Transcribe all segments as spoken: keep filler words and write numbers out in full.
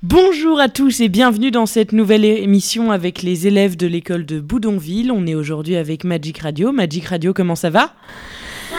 Bonjour à tous et bienvenue dans cette nouvelle émission avec les élèves de l'école de Boudonville. On est aujourd'hui avec Magic Radio. Magic Radio, comment ça va ? Ça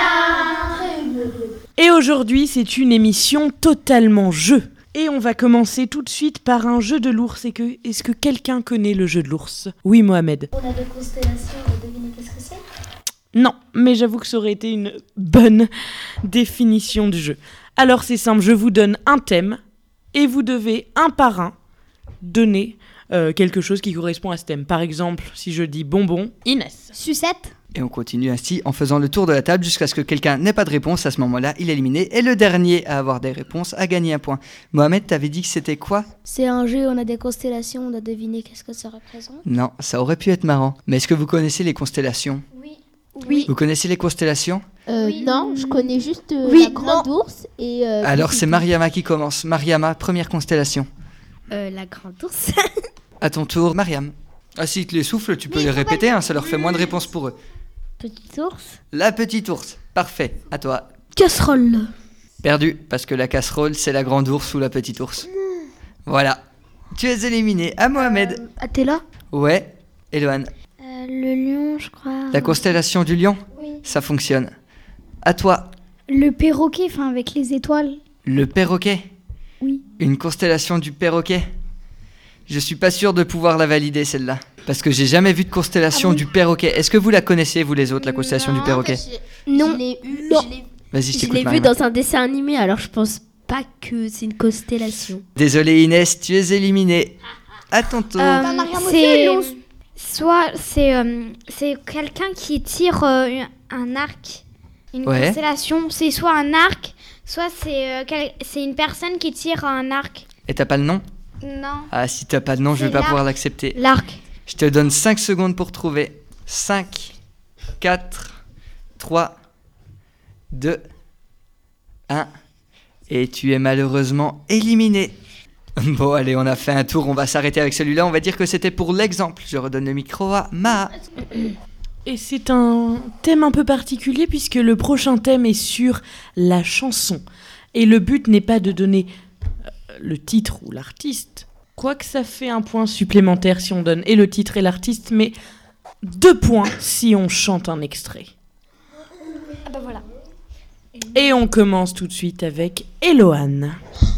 va. Et aujourd'hui, c'est une émission totalement jeu. Et on va commencer tout de suite par un jeu de l'ours. Et que, est-ce que quelqu'un connaît le jeu de l'ours ? Oui, Mohamed. On a des constellations, on va deviner qu'est-ce que c'est ? Non, mais j'avoue que ça aurait été une bonne définition du jeu. Alors c'est simple, je vous donne un thème et vous devez un par un donner euh, quelque chose qui correspond à ce thème. Par exemple, si je dis bonbon, Inès. Sucette. Et on continue ainsi en faisant le tour de la table jusqu'à ce que quelqu'un n'ait pas de réponse. À ce moment-là, il est éliminé. Et le dernier à avoir des réponses a gagné un point. Mohamed, t'avais dit que c'était quoi ? C'est un jeu, on a des constellations, on doit deviner qu'est-ce que ça représente. Non, ça aurait pu être marrant. Mais est-ce que vous connaissez les constellations ? Oui. Oui. Vous connaissez les constellations ? Euh, Oui. Non, je connais juste euh, Oui, la grande ours et... euh, Alors Petit c'est Pouce. Mariama qui commence. Mariama, première constellation. Euh, la grande ours. À ton tour, Mariam. Ah, si tu les souffles, tu peux les répéter, hein, ça leur fait moins de réponses pour eux. Petite ours. La petite ours. Parfait. À toi. Casserole. Perdu, parce que la casserole, c'est la grande ours ou la petite ours. Voilà. Tu es éliminé. À Mohamed. Ah, t'es là ? Ouais. Eloane. euh, Le lion, je crois. La constellation du lion, Oui. ça fonctionne. À toi. Le perroquet, enfin avec les étoiles. Le perroquet. Oui. Une constellation du perroquet. Je suis pas sûr de pouvoir la valider celle-là. Parce que j'ai jamais vu de constellation Ah bon du perroquet. Est-ce que vous la connaissez, vous les autres, la constellation du perroquet ? Non. Je l'ai eu, Non. je l'ai, Vas-y, je je t'écoute, l'ai vu Mariama. dans un dessin animé, alors je pense pas que c'est une constellation. Désolé Inès, tu es éliminée. À ton tour. Euh, c'est c'est soit c'est euh, c'est quelqu'un qui tire euh, un arc, une Ouais. constellation. C'est soit un arc, soit c'est euh, quel- c'est une personne qui tire un arc. Et t'as pas le nom ? Non. Ah, si t'as pas de nom, je C'est vais pas l'arc. pouvoir l'accepter. L'arc. Je te donne cinq secondes pour trouver. cinq, quatre, trois, deux, un. Et tu es malheureusement éliminé. Bon, allez, on a fait un tour, on va s'arrêter avec celui-là. On va dire que c'était pour l'exemple. Je redonne le micro à Maha. Et c'est un thème un peu particulier puisque le prochain thème est sur la chanson. Et le but n'est pas de donner euh, le titre ou l'artiste, quoique ça fait un point supplémentaire si on donne et le titre et l'artiste, mais deux points si on chante un extrait. Ah bah voilà. Et on commence tout de suite avec Eloane.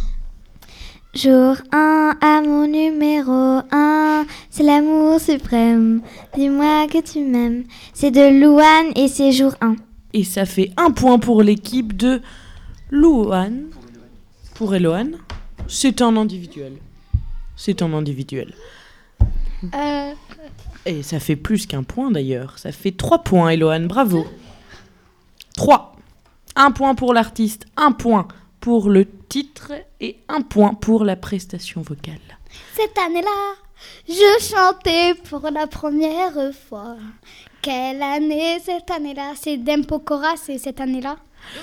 Jour un, amour numéro un, c'est l'amour suprême. Dis-moi que tu m'aimes. C'est de Louane et c'est jour un. Et ça fait un point pour l'équipe de Louane. Pour Eloane, c'est un individuel. C'est un individuel. Euh, Et ça fait plus qu'un point d'ailleurs. Ça fait trois points, Eloane. Bravo. Trois. Un point pour l'artiste, un point pour le titre et un point pour la prestation vocale. Cette année-là, je chantais pour la première fois. Quelle année cette année-là ? C'est Dempokora, c'est cette année-là.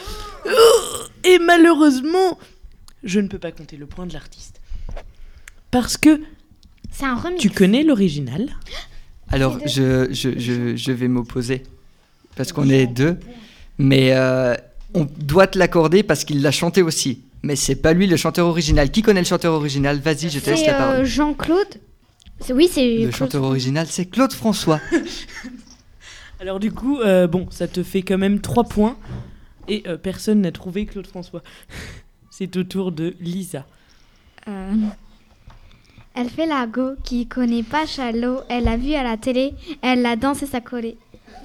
Et malheureusement, je ne peux pas compter le point de l'artiste. Parce que C'est un remix. tu connais l'original. Alors, je, je, je, je vais m'opposer. Parce qu'on est deux. Mais euh, on doit te l'accorder parce qu'il l'a chanté aussi. Mais c'est pas lui le chanteur original. Qui connaît le chanteur original ? Vas-y, je te laisse C'est la parole. euh, Jean-Claude. C'est- Oui, c'est Le Claude. chanteur original, c'est Claude François. Alors du coup, euh, bon, ça te fait quand même trois points. Et euh, personne n'a trouvé Claude François. C'est au tour de Lisa. Euh, Elle fait la go qui connaît pas Chalot. Elle l'a vu à la télé. Elle la danse et ça collait.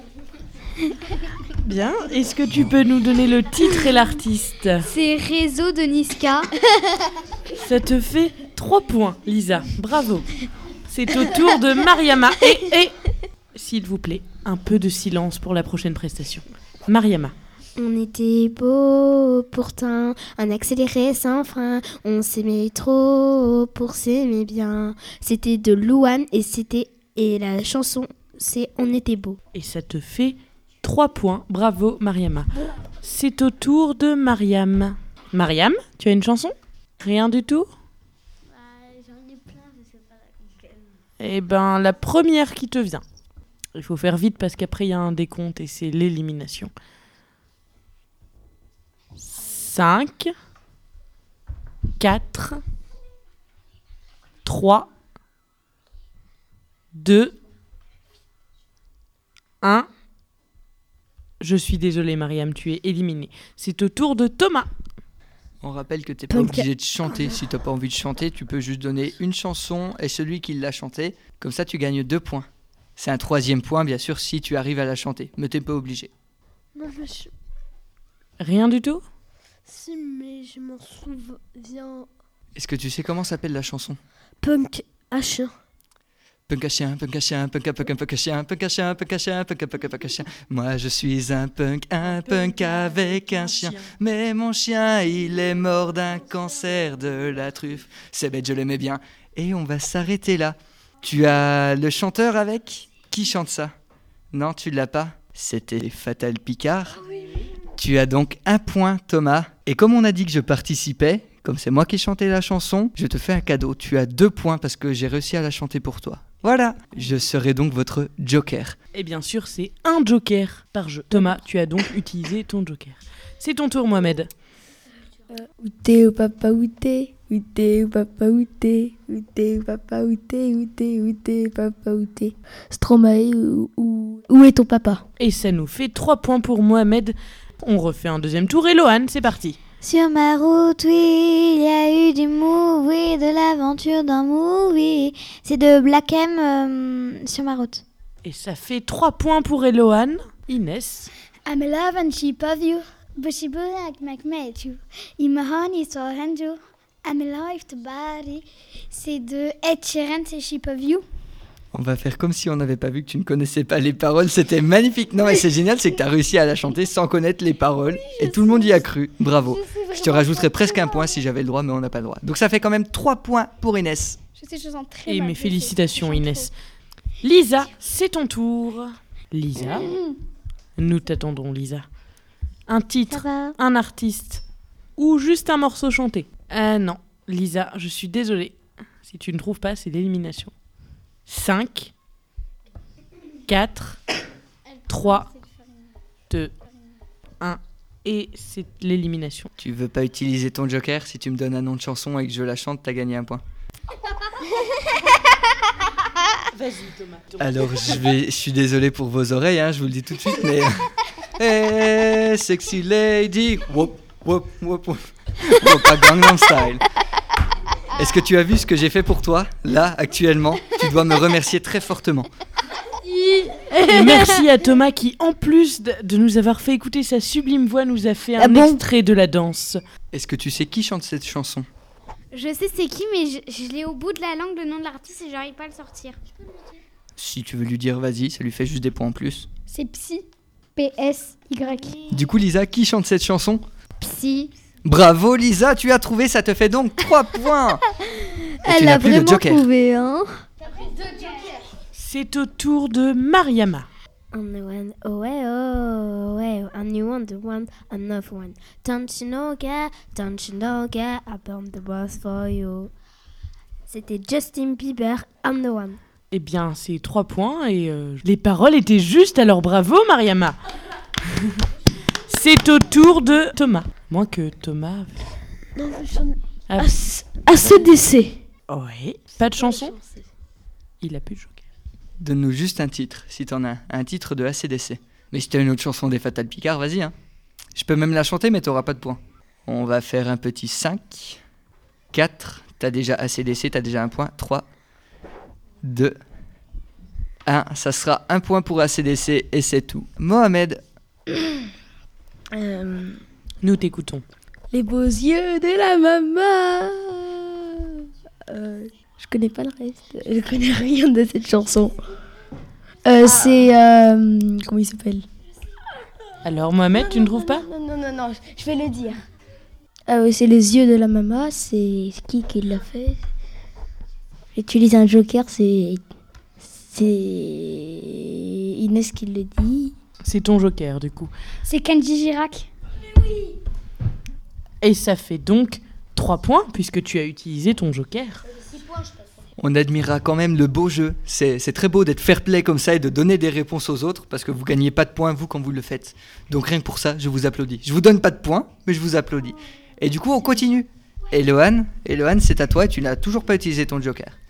Bien. Est-ce que tu peux nous donner le titre et l'artiste ? C'est Réseau de Niska. Ça te fait trois points, Lisa. Bravo. C'est au tour de Mariama. Et, et s'il vous plaît, un peu de silence pour la prochaine prestation. Mariama. On était beau, pourtant, un accéléré sans frein. On s'aimait trop pour s'aimer bien. C'était de Louane et c'était et la chanson c'est On était beau. Et ça te fait trois points. Bravo, Mariama. C'est au tour de Mariam. Mariam, tu as une chanson ? Rien du tout ? J'en ai plein, je sais pas laquelle. Eh ben, la première qui te vient. Il faut faire vite parce qu'après, il y a un décompte et c'est l'élimination. cinq, quatre, trois, deux, un. Je suis désolée, Mariam, tu es éliminée. C'est au tour de Thomas. On rappelle que t'es pas Punk. obligé de chanter. Si t'as pas envie de chanter, tu peux juste donner une chanson et celui qui l'a chantée. Comme ça, tu gagnes deux points. C'est un troisième point, bien sûr, si tu arrives à la chanter. Mais t'es pas obligé. Non, je suis... Rien du tout? Si, mais je m'en souviens. Est-ce que tu sais comment s'appelle la chanson? Punk H un. Punk à chien, punk à chien, punk à punk à punk à chien, punk à chien, punk à chien, punk à punk à punk à chien. Moi je suis un punk, un punk avec un chien. Mais mon chien, il est mort d'un cancer de la truffe. C'est bête, je l'aimais bien. Et on va s'arrêter là. Tu as le chanteur avec? Qui chante ça? Non, tu l'as pas? C'était les Fatal Picard. Tu as donc un point, Thomas. Et comme on a dit que je participais, comme c'est moi qui chantais la chanson, je te fais un cadeau. Tu as deux points parce que j'ai réussi à la chanter pour toi. Voilà, je serai donc votre joker. Et bien sûr, c'est un joker par jeu. Thomas, tu as donc utilisé ton joker. C'est ton tour, Mohamed. Où t'es, où papa, où t'es? Où t'es, où papa, où t'es? Où t'es, où papa, où t'es? Où t'es, où t'es, papa, où t'es? Stromae, où, où, où est ton papa? Et ça nous fait trois points pour Mohamed. On refait un deuxième tour. Et Lohan, c'est parti. Sur ma route, oui, il y a eu du movie, de l'aventure d'un movie. C'est de Black M euh, sur ma route. Et ça fait trois points pour Elohan. Inès. I'm in love and she love you, but she would like make me too. In my honey so hand you, I'm in love to body. C'est de Ed Sheeran, c'est She Love You. On va faire comme si on n'avait pas vu que tu ne connaissais pas les paroles. C'était magnifique. Non, et c'est génial, c'est que tu as réussi à la chanter sans connaître les paroles. Oui, et tout le monde y a cru. Bravo. Je, je te rajouterais presque un point si j'avais le droit, mais on n'a pas le droit. Donc ça fait quand même trois points pour Inès. Je sais, je sens très Et mal, mes je félicitations, sais, je chante Inès. Lisa, c'est ton tour. Lisa, nous t'attendons, Lisa. Un Ça titre, va? un artiste ou juste un morceau chanté? Ah non, Lisa, je suis désolée. Si tu ne trouves pas, c'est l'élimination. cinq, quatre, trois, deux, un. Et c'est l'élimination. Tu veux pas utiliser ton joker? Si tu me donnes un nom de chanson et que je la chante, t'as gagné un point. Vas-y, Thomas. Alors, je vais, je suis désolé pour vos oreilles, hein, je vous le dis tout de suite, mais... Hey, sexy lady, whoop, whoop, whoop, whoop, whoop, a Gangnam Style. Est-ce que tu as vu ce que j'ai fait pour toi, là, actuellement? Tu dois me remercier très fortement. Et merci à Thomas qui, en plus de, de nous avoir fait écouter sa sublime voix, nous a fait un Ah bon extrait de la danse. Est-ce que tu sais qui chante cette chanson? Je sais c'est qui, mais je, je l'ai au bout de la langue, le nom de l'artiste, et j'arrive pas à le sortir. Si tu veux lui dire, vas-y, ça lui fait juste des points en plus. C'est Psy. P S Y. Du coup, Lisa, qui chante cette chanson? Psy. Bravo Lisa, tu as trouvé, ça te fait donc trois points. Et tu Elle n'as a plus de vraiment joker. trouvé, hein? C'est au tour de Mariama. On the one, oh ouais, oh ouais, and you want the one, another one. Don't you know, girl, don't you know, girl, I burn the world for you. C'était Justin Bieber, I'm the one. Eh bien, c'est trois points et euh, les paroles étaient justes, alors bravo Mariama. C'est au tour de Thomas. Moins que Thomas... Non, j'en ai... Ah, A C D C. ouais. Pas de chanson? Il a plus de joker. Donne-nous juste un titre, si t'en as un. Un titre de A C D C. Mais si t'as une autre chanson des Fatal Picard, vas-y. Hein. Je peux même la chanter, mais t'auras pas de points. On va faire un petit cinq, quatre. T'as déjà A C D C, t'as déjà un point. trois, deux, un. Ça sera un point pour A C D C et c'est tout. Mohamed. Euh, Nous t'écoutons. les beaux yeux de la maman. Euh, je connais pas le reste. Je connais rien de cette chanson. Euh, C'est... euh, comment il s'appelle? Alors Mohamed, tu ne trouves pas? Non, non, non, non, je vais le dire. Ah oui, c'est les yeux de la maman. C'est c'est qui qui l'a fait? J'utilise un joker, c'est... C'est Inès qui le dit. C'est ton joker du coup. C'est Kenji Girac. Et ça fait donc trois points puisque tu as utilisé ton joker. On admirera quand même le beau jeu. C'est, c'est très beau d'être fair play comme ça et de donner des réponses aux autres parce que vous gagnez pas de points vous quand vous le faites. Donc rien que pour ça, je vous applaudis. Je vous donne pas de points, mais je vous applaudis. Et du coup, on continue. Elohan, Elohan, c'est à toi et tu n'as toujours pas utilisé ton joker.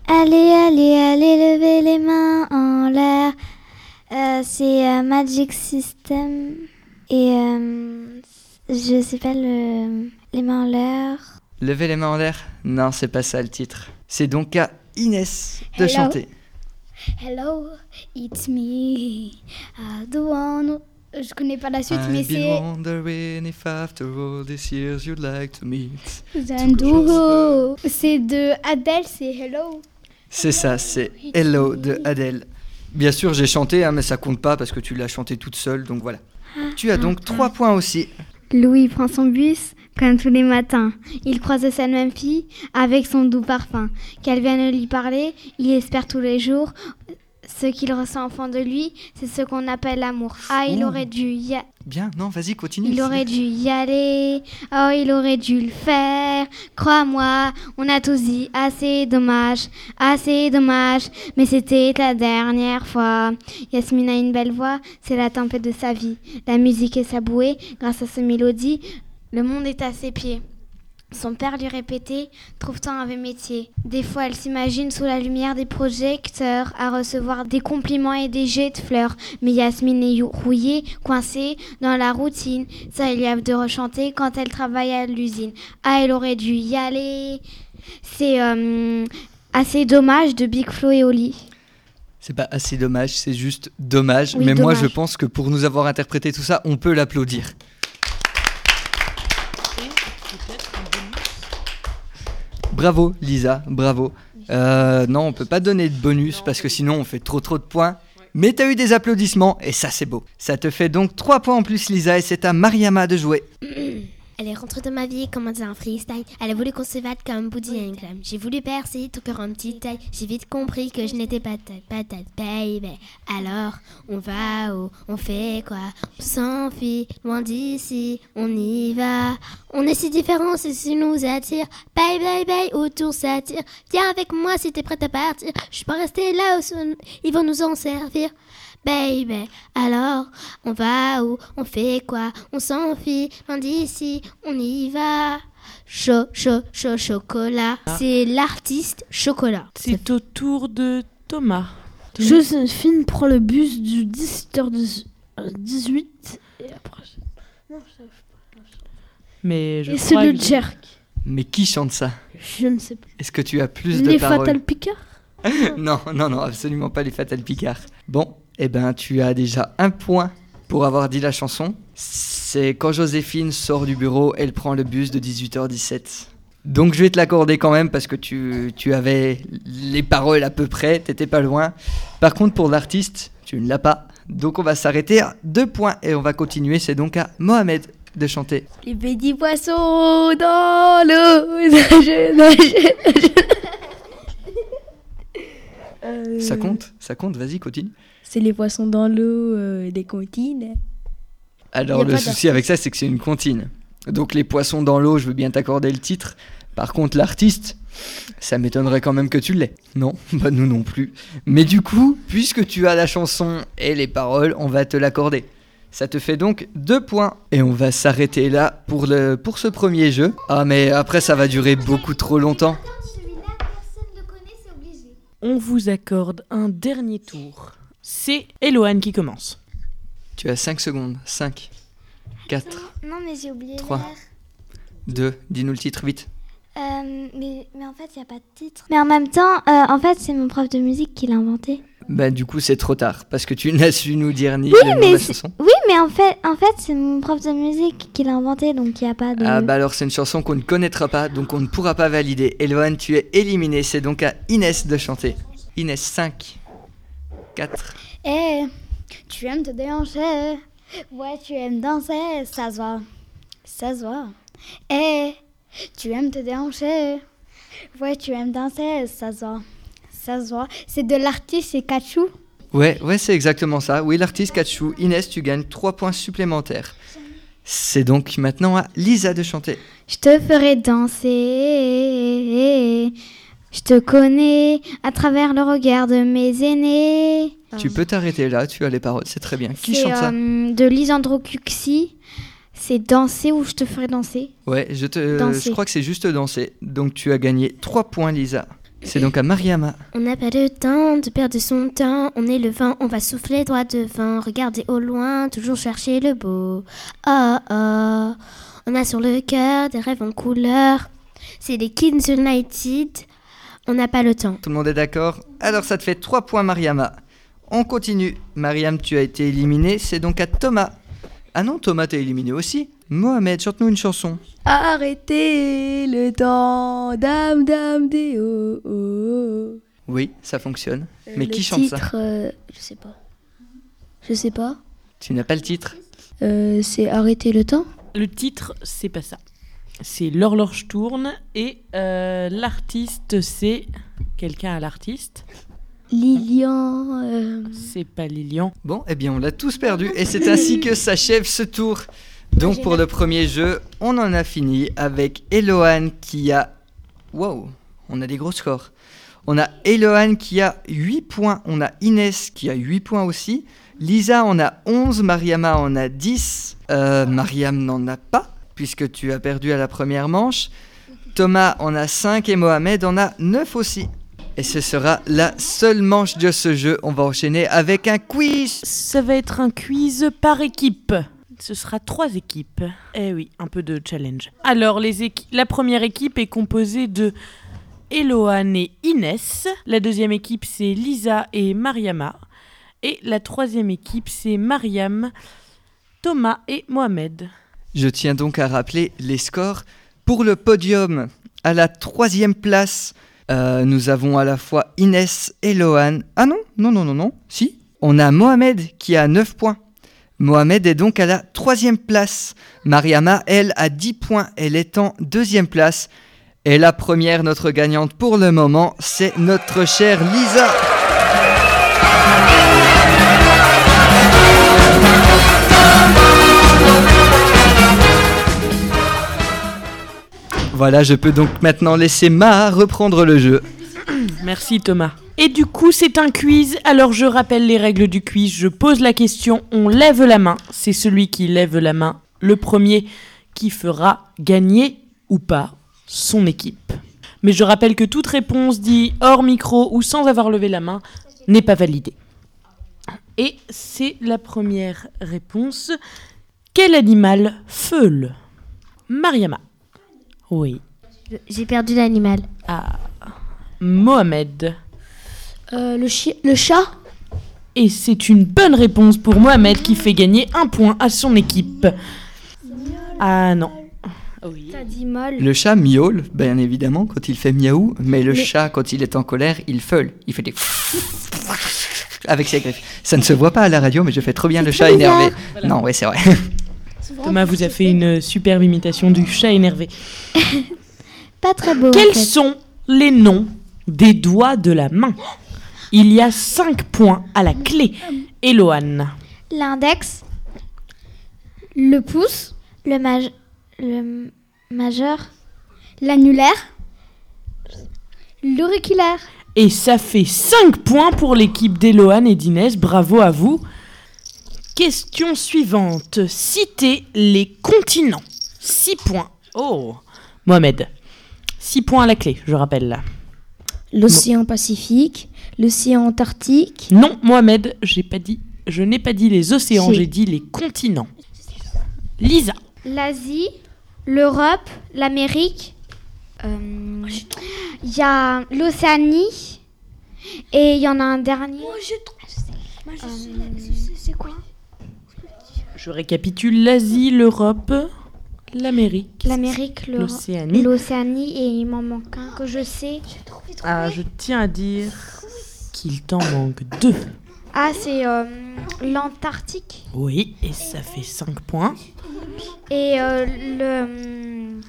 Allez, allez, allez, levez les mains en l'air. Euh, c'est euh, Magic System. Et euh, je sais pas le... les mains en l'air. Levez les mains en l'air? Non, c'est pas ça le titre. C'est donc à Inès de Hello. chanter. Hello, it's me. I don't wanna... Je connais pas la suite, mais I've been c'est... wondering if after all these years you'd like to meet. Zanduro. C'est de Adele, c'est Hello. C'est ça, c'est Hello de Adele. Bien sûr, j'ai chanté, hein, mais ça compte pas parce que tu l'as chanté toute seule, donc voilà. Tu as donc trois points aussi. Louis prend son bus, comme tous les matins. Il croise cette même fille avec son doux parfum. Qu'elle vienne lui parler, il espère tous les jours. Ce qu'il ressent au fond de lui, c'est ce qu'on appelle l'amour. Ah, il Oh. aurait dû y a- Bien, non, vas-y, continue. il aurait dû y aller. Oh, il aurait dû le faire. Crois-moi, on a tous dit assez dommage, assez dommage. Mais c'était la dernière fois. Yasmine a une belle voix, c'est la tempête de sa vie. La musique est sa bouée, grâce à sa mélodie, le monde est à ses pieds. Son père lui répétait « Trouve-toi un vrai métier ». Des fois, elle s'imagine sous la lumière des projecteurs à recevoir des compliments et des jets de fleurs. Mais Yasmine est rouillée, coincée dans la routine. Ça, il y a de rechanter quand elle travaille à l'usine. Ah, elle aurait dû y aller. C'est euh, assez dommage de Big Flo et Oli. C'est pas assez dommage, c'est juste dommage. Oui, mais moi, dommage. je pense que pour nous avoir interprété tout ça, on peut l'applaudir. Bravo Lisa, bravo. Euh, non, on peut pas donner de bonus parce que sinon on fait trop trop de points. Mais t'as eu des applaudissements et ça c'est beau. Ça te fait donc trois points en plus Lisa et c'est à Mariama de jouer. Elle est rentrée dans ma vie comme un freestyle. Elle a voulu qu'on se batte comme Woody et Clem. J'ai voulu percer tout cœur en petite taille. J'ai vite compris que je n'étais pas ta patate, baby. Alors, on va où? On fait quoi? On s'enfuit, loin d'ici, on y va. On est si différents, c'est ce qui nous attire. Bye, bye, bye, autour s'attire. Viens avec moi si t'es prête à partir. Je suis pas restée là où son- ils vont nous en servir. Baby, alors, on va où? On fait quoi? On s'enfuit, loin d'ici, on y va. Chaud, chaud, chaud, chocolat. C'est l'artiste Chocolat. C'est au tour de Thomas. Joséphine prend le bus du dix-sept heures dix-huit et après. Mais je Et c'est crois le que- jerk. Mais qui chante ça? Je ne sais plus. Est-ce que tu as plus de Les paroles? Fatal Picard. Non, non, non, absolument pas les Fatal Picard. Bon, eh ben tu as déjà un point pour avoir dit la chanson. C'est quand Joséphine sort du bureau, elle prend le bus de dix-huit heures dix-sept. Donc je vais te l'accorder quand même parce que tu, tu avais les paroles à peu près, t'étais pas loin. Par contre pour l'artiste, tu ne l'as pas. Donc on va s'arrêter à deux points et on va continuer. C'est donc à Mohamed de chanter. Les petits poissons dans l'eau. Nage, nage, nage. Euh, Ça compte? Ça compte, vas-y, continue. C'est les poissons dans l'eau euh, des comptines. Alors Y a le pas souci d'artiste. avec ça, c'est que c'est une comptine. Donc les poissons dans l'eau, je veux bien t'accorder le titre. Par contre, l'artiste, ça m'étonnerait quand même que tu l'aies. Non, bah nous non plus. Mais du coup, puisque tu as la chanson et les paroles, on va te l'accorder. Ça te fait donc deux points. Et on va s'arrêter là pour, le, pour ce premier jeu. Ah mais après, ça va durer beaucoup trop longtemps. Celui-là, personne ne le connaît, c'est obligé. On vous accorde un dernier tour. C'est Eloane qui commence. Tu as cinq secondes. cinq, quatre, Non, mais j'ai oublié Trois. l'air. deux, dis-nous le titre vite. Euh, mais, mais en fait, il n'y a pas de titre. Mais en même temps, euh, en fait, c'est mon prof de musique qui l'a inventé. Bah du coup, c'est trop tard. Parce que tu n'as su nous dire ni Oui, le nom de mais la c'est- chanson. Oui, mais en fait, en fait c'est mon prof de musique qui l'a inventé, donc il n'y a pas de... Ah bah alors c'est une chanson qu'on ne connaîtra pas, donc on ne pourra pas valider. Eloane, tu es éliminée, c'est donc à Inès de chanter. Inès, cinq, quatre, Eh, tu aimes te déhancher. Ouais, tu aimes danser, ça se voit. Ça se voit. Eh, tu aimes te déhancher. Ouais, tu aimes danser, ça se voit. Ça se voit. C'est de l'artiste, c'est Kachou. Ouais, ouais, c'est exactement ça. Oui, l'artiste Kachou. Inès, tu gagnes trois points supplémentaires. C'est donc maintenant à Lisa de chanter. Je te ferai danser. Je te connais à travers le regard de mes aînés. Tu peux t'arrêter là, tu as les paroles, c'est très bien. Qui C'est chante ça euh, de Lisandro Cuxi. C'est danser ou je te ferai danser. Ouais, je, te, danser. je crois que c'est juste danser. Donc tu as gagné trois points, Lisa. C'est donc à Mariama. On n'a pas le temps de perdre son temps. On est le vent, on va souffler droit devant. Regardez au loin, toujours chercher le beau. Oh oh, on a sur le cœur des rêves en couleur. C'est les Kids United. On n'a pas le temps. Tout le monde est d'accord? Alors ça te fait trois points, Mariama. On continue. Mariam, tu as été éliminé. C'est donc à Thomas. Ah non, Thomas, t'es éliminé aussi. Mohamed, chante-nous une chanson. Arrêtez le temps, dame, dame, des oh, oh. Oui, ça fonctionne. Mais Le qui chante ça? titre, euh, je sais pas. Je sais pas. Tu n'as pas le titre? Euh, c'est Arrêter le temps. Le titre, c'est pas ça. C'est L'horloge tourne et euh, l'artiste, c'est... Quelqu'un à l'artiste? Lilian. euh, C'est pas Lilian. Bon, eh bien, on l'a tous perdu. Et c'est ainsi que s'achève ce tour. Donc, pour le premier jeu, on en a fini avec Eloane qui a... Wow, on a des gros scores. On a Eloane qui a huit points. On a Inès qui a huit points aussi. Lisa en a onze. Mariama en a dix. Euh, Mariam n'en a pas, puisque tu as perdu à la première manche. Thomas en a cinq et Mohamed en a neuf aussi. Et ce sera la seule manche de ce jeu. On va enchaîner avec un quiz. Ça va être un quiz par équipe. Ce sera trois équipes. Eh oui, un peu de challenge. Alors, les équi- la première équipe est composée de Eloane et Inès. La deuxième équipe, c'est Lisa et Mariama. Et la troisième équipe, c'est Mariam, Thomas et Mohamed. Je tiens donc à rappeler les scores. Pour le podium, à la troisième place, euh, nous avons à la fois Inès et Eloane. Ah non, non, non, non, non, si. On a Mohamed qui a neuf points. Mohamed est donc à la troisième place. Mariama, elle, a dix points. Elle est en deuxième place. Et la première, notre gagnante pour le moment, c'est notre chère Lisa. Voilà, je peux donc maintenant laisser Maha reprendre le jeu. Merci Thomas. Et du coup, c'est un quiz. Alors, je rappelle les règles du quiz. Je pose la question, on lève la main. C'est celui qui lève la main, le premier, qui fera gagner ou pas son équipe. Mais je rappelle que toute réponse dite hors micro ou sans avoir levé la main n'est pas validée. Et c'est la première réponse. Quel animal feule? Mariama. Oui. J'ai perdu l'animal. Ah. Mohamed. euh, le, chi- le chat. Et c'est une bonne réponse pour Mohamed qui fait gagner un point à son équipe. Ah non. Oui. T'as dit molle. Le chat miaule, bien évidemment, quand il fait miaou, mais le mais... chat, quand il est en colère, il feule. Il fait des... avec ses griffes. Ça ne se voit pas à la radio, mais je fais trop bien c'est le chat énervé. Voilà. Non, ouais, c'est vrai. Thomas vous a fait une superbe imitation du chat énervé. Pas très beau. Quels en fait. sont les noms des doigts de la main? Il y a cinq points à la clé. Eloane. L'index, le pouce, le, maj- le majeur, l'annulaire, l'auriculaire. Et ça fait cinq points pour l'équipe d'Eloane et d'Inès. Bravo à vous. Question suivante. Citez les continents. six points. Oh. Mohamed. six points à la clé, je rappelle. L'océan Pacifique, l'océan Antarctique. Non, Mohamed, j'ai pas dit. Je n'ai pas dit les océans, Si. j'ai dit les continents. Lisa. l'Asie, l'Europe, l'Amérique. Il euh, y a l'Océanie et il y en a un dernier. Moi, je sais. Moi, je Euh, sais. C'est quoi? Je récapitule l'Asie, l'Europe, l'Amérique, L'Amérique, l'Euro- l'Océanie. l'Océanie et il m'en manque un que je sais. Ah, je tiens à dire qu'il t'en manque deux. Ah, c'est euh, l'Antarctique Oui, et ça fait cinq points. et euh, le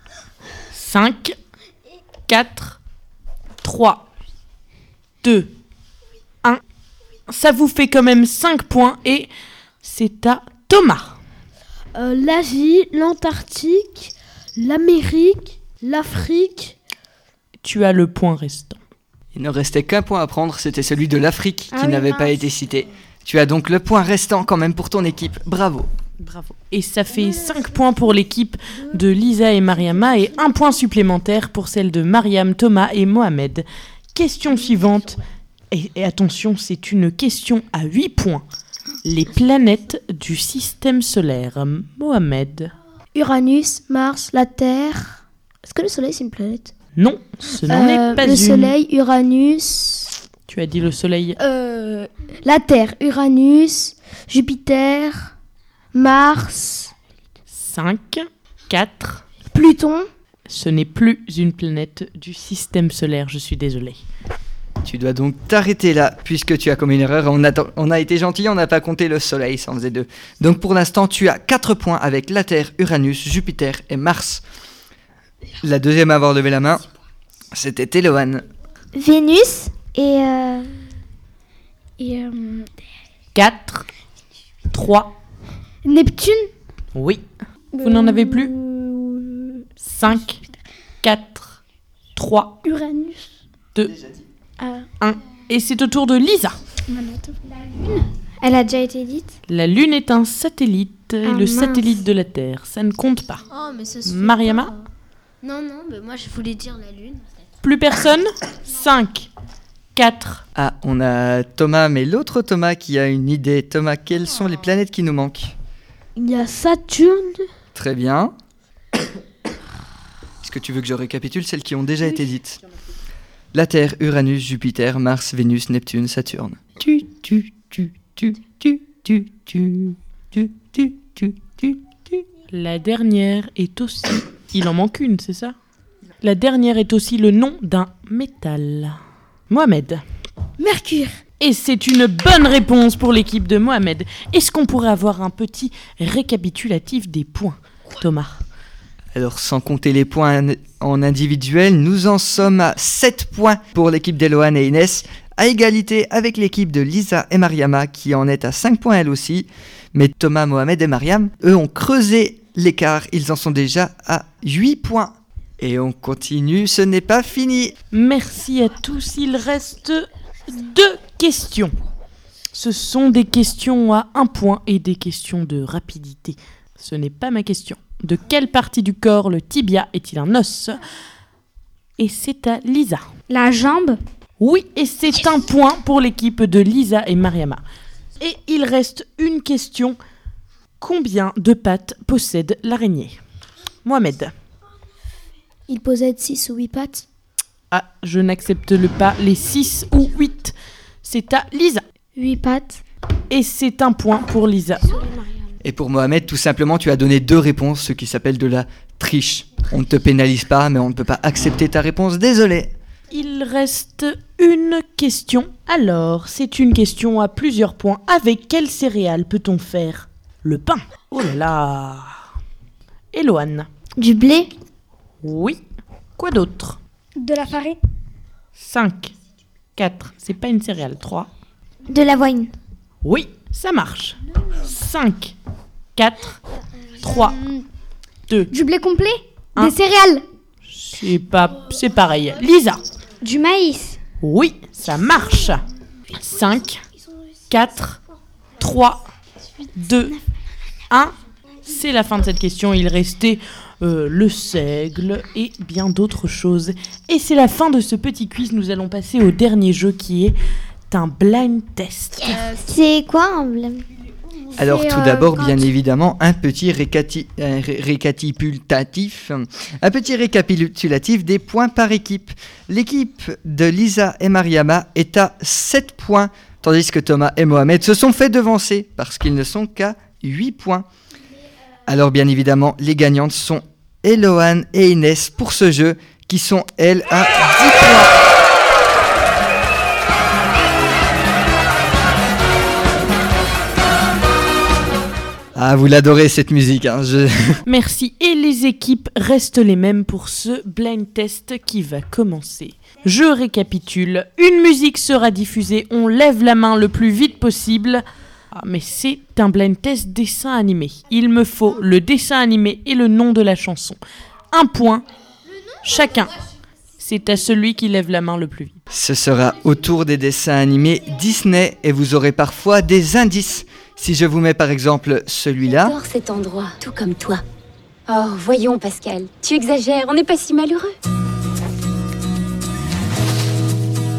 cinq, quatre, trois, deux, un. Ça vous fait quand même cinq points et c'est à Thomas. Euh, L'Asie, l'Antarctique, l'Amérique, l'Afrique. Tu as le point restant. Il ne restait qu'un point à prendre, c'était celui de l'Afrique qui Ah oui, n'avait mince. pas été cité. Tu as donc le point restant quand même pour ton équipe. Bravo. Bravo. Et ça fait cinq points pour l'équipe de Lisa et Mariama et un point supplémentaire pour celle de Mariam, Thomas et Mohamed. Question suivante. Et, et attention, c'est une question à huit points. Les planètes du système solaire. Mohamed. Uranus, Mars, la Terre. Est-ce que le Soleil, c'est une planète? Non, ce n'en Euh, est pas Le une. Soleil, Uranus. Tu as dit le Soleil. Euh, la Terre, Uranus, Jupiter, Mars, cinq, quatre. Pluton. Ce n'est plus une planète du système solaire, je suis désolé. Tu dois donc t'arrêter là, puisque tu as commis une erreur. On a, on a été gentil, on n'a pas compté le Soleil, ça en faisait deux. Donc pour l'instant, tu as quatre points avec la Terre, Uranus, Jupiter et Mars. La deuxième à avoir levé la main, c'était Eloane. Vénus et... euh, et euh, quatre, trois. Neptune. Oui. Vous n'en avez plus? cinq, quatre, trois, Uranus. deux, Ah. un. Et c'est au tour de Lisa. Elle a déjà été dite. La Lune est un satellite, et Ah, le mince. satellite de la Terre. Ça ne compte pas. Oh, mais ça se fait Mariama? pas. Non, non, mais moi je voulais dire la Lune. Plus personne? cinq, quatre. Ah, on a Thomas, mais l'autre Thomas qui a une idée. Thomas, quelles sont les planètes qui nous manquent? Il y a Saturne. Très bien. Est-ce que tu veux que je récapitule celles qui ont déjà été dites? La Terre, Uranus, Jupiter, Mars, Vénus, Neptune, Saturne. Tu, tu, tu, tu, tu, tu, tu, tu, tu, tu, tu, tu. La dernière est aussi... Il en manque une, c'est ça? La dernière est aussi le nom d'un métal. Mohamed. Mercure. Et c'est une bonne réponse pour l'équipe de Mohamed. Est-ce qu'on pourrait avoir un petit récapitulatif des points, Thomas? Alors, sans compter les points en individuel, nous en sommes à sept points pour l'équipe d'Eloane et Inès, à égalité avec l'équipe de Lisa et Mariama, qui en est à cinq points elle aussi. Mais Thomas, Mohamed et Mariam, eux, ont creusé l'écart. Ils en sont déjà à huit points. Et on continue, ce n'est pas fini. Merci à tous. Il reste deux questions. Ce sont des questions à un point et des questions de rapidité. Ce n'est pas ma question. De quelle partie du corps le tibia est-il un os? Et c'est à Lisa. La jambe. Oui, et c'est un point pour l'équipe de Lisa et Mariama. Et il reste une question. Combien de pattes possède l'araignée? Mohamed. Il possède six ou huit pattes. Ah, je n'accepte le pas les six ou huit. C'est à Lisa. Huit pattes. Et c'est un point pour Lisa. Et pour Mohamed, tout simplement, tu as donné deux réponses, ce qui s'appelle de la triche. On ne te pénalise pas, mais on ne peut pas accepter ta réponse, désolé. Il reste une question. Alors, c'est une question à plusieurs points. Avec quelle céréale peut-on faire le pain? Oh là là. Eloane. Du blé. Oui. Quoi d'autre? De la farine. cinq, quatre, c'est pas une céréale. trois. De l'avoine. Oui, ça marche. cinq, quatre, trois, deux. Du blé complet. Un. Des céréales. C'est pas... c'est pareil. Lisa. Du maïs. Oui, ça marche. cinq, quatre, trois, deux, un. C'est la fin de cette question. Il restait euh, le seigle et bien d'autres choses. Et c'est la fin de ce petit quiz. Nous allons passer au dernier jeu qui est un blind test. C'est quoi un blé? Alors C'est, tout euh, d'abord, quand bien tu- évidemment, un petit récati- un ré- récapitulatif, un petit récapitulatif des points par équipe. L'équipe de Lisa et Mariama est à sept points, tandis que Thomas et Mohamed se sont fait devancer parce qu'ils ne sont qu'à huit points. Alors bien évidemment, les gagnantes sont Eloane et Inès pour ce jeu, qui sont elles à dix points. Ah, vous l'adorez cette musique, hein, je... Merci. Et les équipes restent les mêmes pour ce blind test qui va commencer. Je récapitule. Une musique sera diffusée. On lève la main le plus vite possible. Ah, mais c'est un blind test dessin animé. Il me faut le dessin animé et le nom de la chanson. Un point chacun. C'est à celui qui lève la main le plus vite. Ce sera autour des dessins animés Disney et vous aurez parfois des indices. Si je vous mets par exemple celui-là, J'adore cet endroit, tout comme toi. Oh, voyons, Pascal, tu exagères, on n'est pas si malheureux.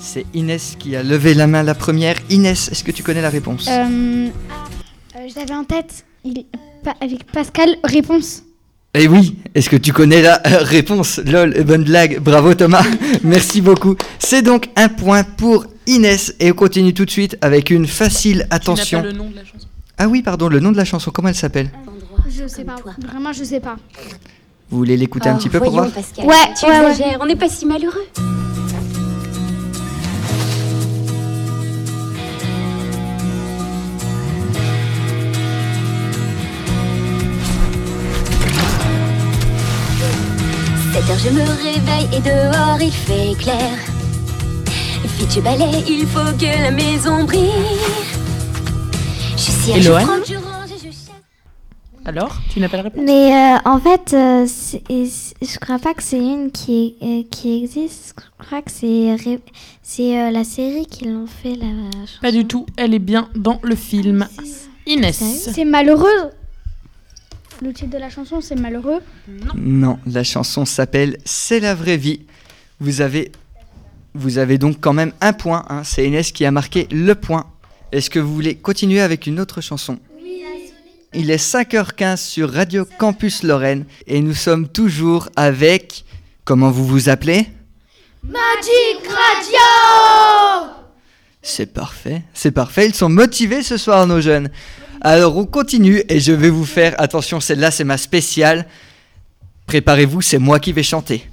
C'est Inès qui a levé la main la première. Inès, est-ce que tu connais la réponse ? Euh, euh, je l'avais en tête. Il, pa- avec Pascal, réponse. Eh oui, est-ce que tu connais la euh, réponse ? Lol, bonne blague, bravo Thomas, merci beaucoup. C'est donc un point pour Inès et on continue tout de suite avec une facile, attention. Tu n'as pas le nom de la chanson ? Ah oui, pardon, le nom de la chanson, comment elle s'appelle ? Je sais pas. Vraiment, je sais pas. Vous voulez l'écouter un Oh, petit peu pour voyons, voir ? Pascal, Ouais, tu ouais, ouais. exagères, on n'est pas si malheureux. sept heures, je me réveille et dehors il fait clair. Vite je balaye, il faut que la maison brille. Je cierge, je Eloane prends, je range et je chasse. Alors, tu n'as pas la réponse ? Mais euh, en fait, euh, c'est- c'est- je crois pas que c'est une qui, euh, qui existe. Je crois que c'est ré- c'est euh, la série qui l'ont fait la chanson. Pas du tout, elle est bien dans le film. Inès. C'est malheureux. Le titre de la chanson, c'est malheureux. Non, la chanson s'appelle C'est la vraie vie. Vous avez, vous avez donc quand même un point, hein. C'est Inès qui a marqué le point. Est-ce que vous voulez continuer avec une autre chanson ? Il est cinq heures quinze sur Radio Campus Lorraine et nous sommes toujours avec... Comment vous vous appelez ? Magic Radio. C'est parfait, c'est parfait. Ils sont motivés ce soir, nos jeunes. Alors on continue et je vais vous faire... Attention, celle-là c'est ma spéciale. Préparez-vous, c'est moi qui vais chanter.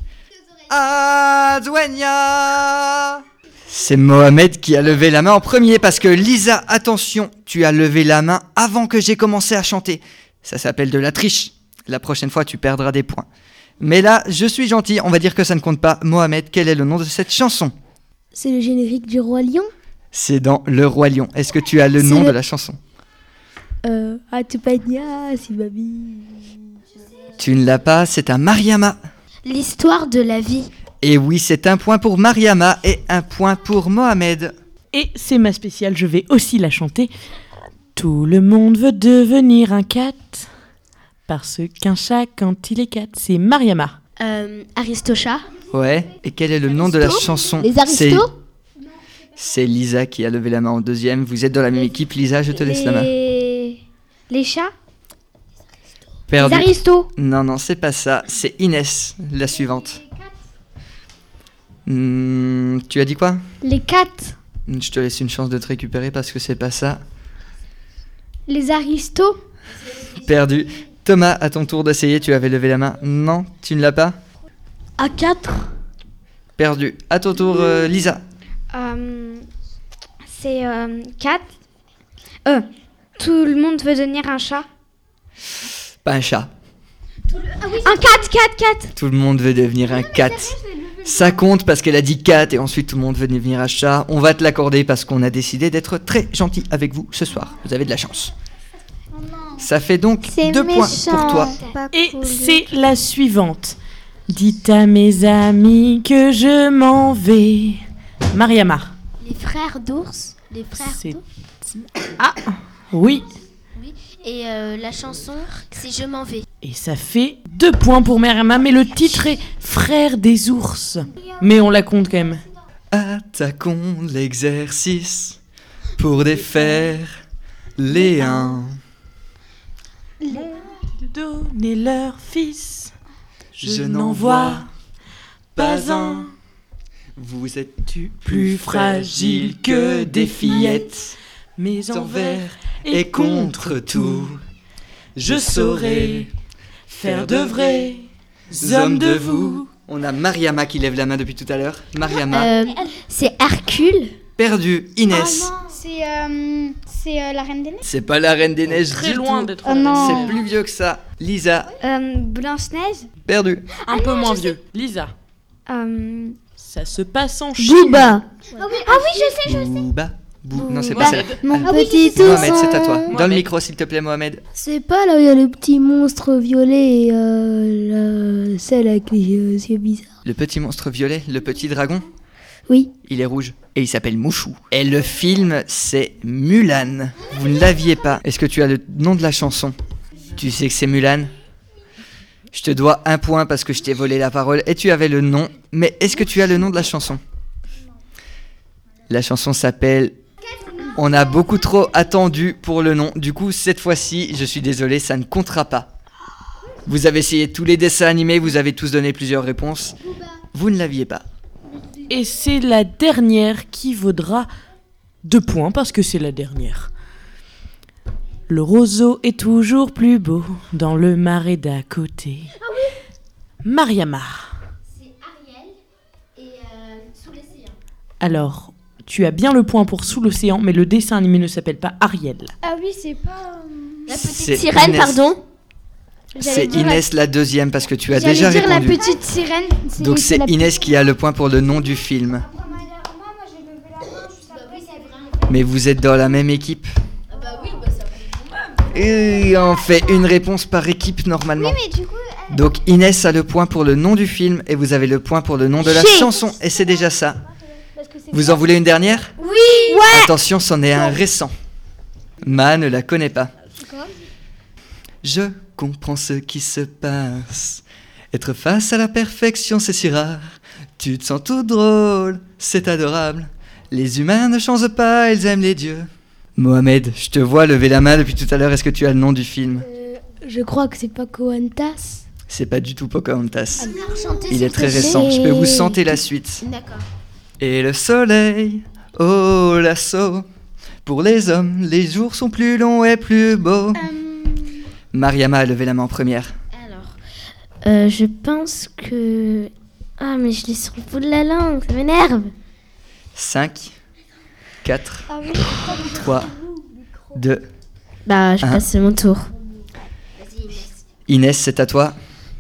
Adouania. C'est Mohamed qui a levé la main en premier parce que Lisa, attention, tu as levé la main avant que j'ai commencé à chanter. Ça s'appelle de la triche. La prochaine fois, tu perdras des points. Mais là, je suis gentil, on va dire que ça ne compte pas. Mohamed, quel est le nom de cette chanson ? C'est le générique du Roi Lion. C'est dans Le Roi Lion. Est-ce que tu as le C'est nom le- de la chanson ? Euh, Atupania, Sibabi. Tu ne l'as pas, c'est un Mariama. L'histoire de la vie. Et oui, c'est un point pour Mariama et un point pour Mohamed. Et c'est ma spéciale, je vais aussi la chanter. Tout le monde veut devenir un cat, parce qu'un chat, quand il est cat, c'est Mariama. Euh, Aristocha. Ouais, et quel est le nom de la chanson ? Les C'est- aristos. C'est Lisa qui a levé la main en deuxième. Vous êtes dans la même équipe, Lisa, je te laisse la main. Les... Les chats. Perdu. Les aristos. Non, non, c'est pas ça. C'est Inès, la suivante. Hmm, tu as dit quoi ? Les cats. Je te laisse une chance de te récupérer parce que c'est pas ça. Les aristos. Perdu. Thomas, à ton tour d'essayer, tu avais levé la main. Non, tu ne l'as pas ? A quatre. Perdu. À ton tour, euh, Lisa. Euh, c'est euh, cat. Euh, tout le monde veut devenir un chat. Pas un chat. Un cat, cat, cat. Tout le monde veut devenir un cat. Ça compte parce qu'elle a dit cat et ensuite tout le monde veut devenir un chat. On va te l'accorder parce qu'on a décidé d'être très gentil avec vous ce soir. Vous avez de la chance. Ça fait donc C'est deux méchant. points pour toi. Pas Et cool. c'est la suivante. Dites à mes amis que je m'en vais. Mariama. Les frères d'ours. Les frères C'est- d'ours. Ah, oui. Et euh, la chanson, c'est Je m'en vais. Et ça fait deux points pour Mariama, mais le titre est Frères des ours. Mais on la compte quand même. Attaquons l'exercice pour défaire les uns. Donner leur fils. Je n'en vois pas un. Vous êtes Plus fragile que des fillettes. Mais envers et contre tout. je saurai faire de vrais hommes de vous. On a Mariama qui lève la main depuis tout à l'heure. Mariama. Euh, c'est Hercule. Perdu. Inès. C'est euh, c'est euh, la Reine des Neiges. C'est pas la Reine des Neiges Très du loin tout. d'être Oh la non. reine. C'est plus vieux que ça. Lisa. Euh, Blanche-Neige. Perdu. Un peu moins vieux. Lisa. Euh, Ça se passe en Chine. Booba. Booba. Bou- Non, c'est Booba. pas celle. Mon Ah, petit Mohamed, ourson. c'est à toi. Dans le Mohamed. micro, s'il te plaît, Mohamed. C'est pas là où il y a le petit monstre violet et euh, la... celle avec les yeux yeux bizarres. Le petit monstre violet, le petit dragon, Oui. il est rouge. Et il s'appelle Mouchou. Et le film, c'est Mulan. Vous ne l'aviez pas. Est-ce que tu as le nom de la chanson ? Tu sais que c'est Mulan ? Je te dois un point parce que je t'ai volé la parole et tu avais le nom. Mais est-ce que tu as le nom de la chanson ? La chanson s'appelle « On a beaucoup trop attendu pour le nom ». Du coup, cette fois-ci, je suis désolé, ça ne comptera pas. Vous avez essayé tous les dessins animés, vous avez tous donné plusieurs réponses. Vous ne l'aviez pas. Et c'est la dernière qui vaudra deux points parce que c'est la dernière. Le roseau est toujours plus beau dans le marais d'à côté. Ah oui. Mariama. C'est Ariel et euh, Sous l'océan. Alors, tu as bien le point pour Sous l'océan, mais le dessin animé ne s'appelle pas Ariel. Ah oui, c'est pas... euh, La petite C'est sirène, Inès. pardon. J'allais C'est dire Inès la deuxième parce que tu as J'allais déjà dire répondu. la petite sirène. Donc c'est la- Inès qui a le point pour le nom du film. Mais vous êtes dans la même équipe. Ah bah oui, bah ça fait Et on fait une réponse par équipe normalement. Oui, mais du coup... elle- Donc Inès a le point pour le nom du film et vous avez le point pour le nom de la Chier. chanson. Et c'est déjà ça. parce que c'est Vous en voulez une dernière? Oui. Ouais. Attention, c'en est un récent. Ma ne la connaît pas. Je comprends ce qui se passe. Être face à la perfection, c'est si rare. Tu te sens tout drôle, c'est adorable. Les humains ne changent pas, ils aiment les dieux. Mohamed, je te vois lever la main depuis tout à l'heure. Est-ce que tu as le nom du film? Euh, je crois que c'est Pocahontas. C'est pas du tout Pocahontas. chanter. Il est très récent. Je peux vous chanter la suite. D'accord. Et le soleil, oh l'assaut. Pour les hommes, les jours sont plus longs et plus beaux. Mariama a levé la main en première. Alors, euh, je pense que... Ah, mais je l'ai sur le bout de la langue, ça m'énerve. cinq, quatre, Ah oui. trois, deux. Bah, je Un. passe mon tour. Inès, c'est à toi.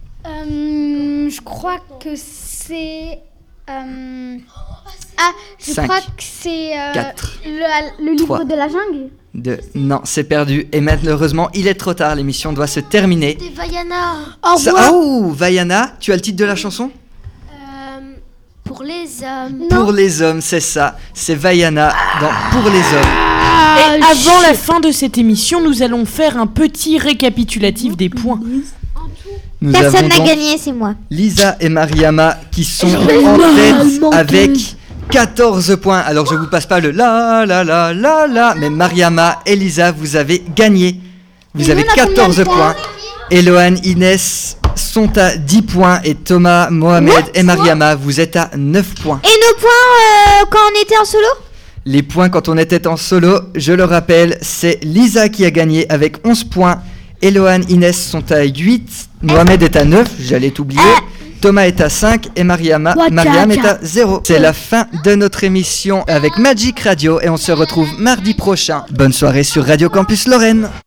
Euh, je crois que c'est... euh, Ah, je Cinq, crois que c'est euh, quatre, le, le livre trois. de la jungle. Deux. Non, c'est perdu. Et malheureusement, il est trop tard. L'émission doit se terminer. C'est Vaiana. Au Ça- revoir. Oh, Vaiana, tu as le titre de la chanson? Euh, pour les hommes. Pour les hommes, c'est ça. C'est Vaiana dans Pour les hommes. Et avant la fin de cette émission, nous allons faire un petit récapitulatif des points. Nous Personne avons n'a donc gagné, c'est moi. Lisa et Mariama qui sont en tête avec quatorze points. Alors je vous passe pas le la la la la la, mais Mariama et Lisa, vous avez gagné. Vous Et avez nous, on a combien quatorze de points. points Eloane, Inès sont à dix points et Thomas, Mohamed et Mariama, vous êtes à neuf points. Et nos points euh, quand on était en solo? Les points quand on était en solo, je le rappelle, c'est Lisa qui a gagné avec onze points. Eloane, Inès sont à huit, Mohamed est à neuf, j'allais t'oublier. Thomas est à cinq et Mariama, Waka, Mariam est à waka. zéro. C'est la fin de notre émission avec Magic Radio et on se retrouve mardi prochain. Bonne soirée sur Radio Campus Lorraine.